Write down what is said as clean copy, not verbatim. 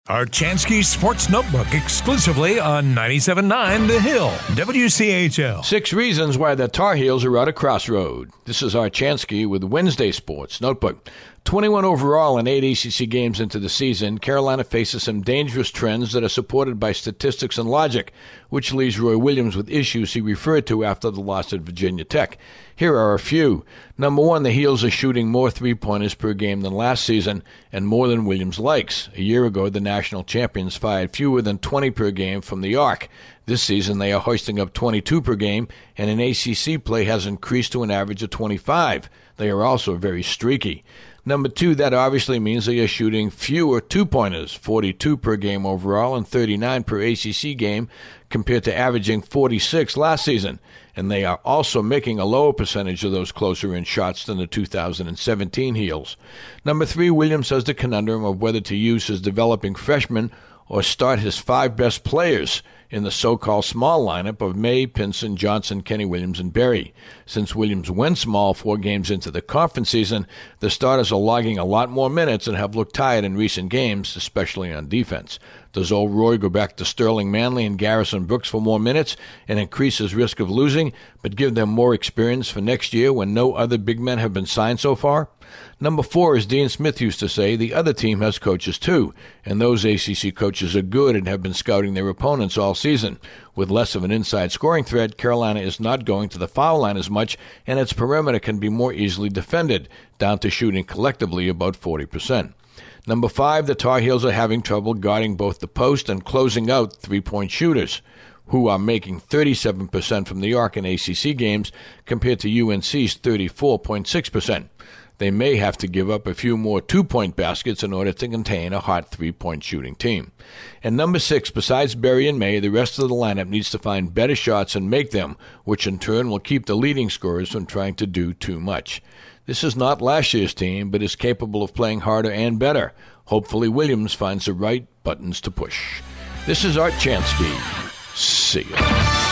Archansky Sports Notebook exclusively on 97.9 The Hill, WCHL. 6 reasons why the Tar Heels are at a crossroad. This is Archansky with Wednesday Sports Notebook. 21 overall in 8 ACC games into the season, Carolina faces some dangerous trends that are supported by statistics and logic, which leaves Roy Williams with issues he referred to after the loss at Virginia Tech. Here are a few. Number 1, the Heels are shooting more three-pointers per game than last season and more than Williams likes. A year ago, the national champions fired fewer than 20 per game from the arc. This season, they are hoisting up 22 per game, and in ACC play has increased to an average of 25. They are also very streaky. Number 2, that obviously means they are shooting fewer two-pointers, 42 per game overall and 39 per ACC game, compared to averaging 46 last season. And they are also making a lower percentage of those closer-in shots than the 2017 Heels. Number 3, Williams has the conundrum of whether to use his developing freshmen or start his 5 best players in the so-called small lineup of May, Pinson, Johnson, Kenny Williams, and Berry. Since Williams went small 4 games into the conference season, the starters are logging a lot more minutes and have looked tired in recent games, especially on defense. Does old Roy go back to Sterling Manley and Garrison Brooks for more minutes and increase his risk of losing, but give them more experience for next year when no other big men have been signed so far? Number 4, as Dean Smith used to say, the other team has coaches too, and those ACC coaches are good and have been scouting their opponents all season. With less of an inside scoring threat, Carolina is not going to the foul line as much, and its perimeter can be more easily defended, down to shooting collectively about 40%. Number 5, the Tar Heels are having trouble guarding both the post and closing out three-point shooters, who are making 37% from the arc in ACC games compared to UNC's 34.6%. They may have to give up a few more two-point baskets in order to contain a hot three-point shooting team. And number 6, besides Berry and May, the rest of the lineup needs to find better shots and make them, which in turn will keep the leading scorers from trying to do too much. This is not last year's team, but is capable of playing harder and better. Hopefully Williams finds the right buttons to push. This is Art Chansky. See ya.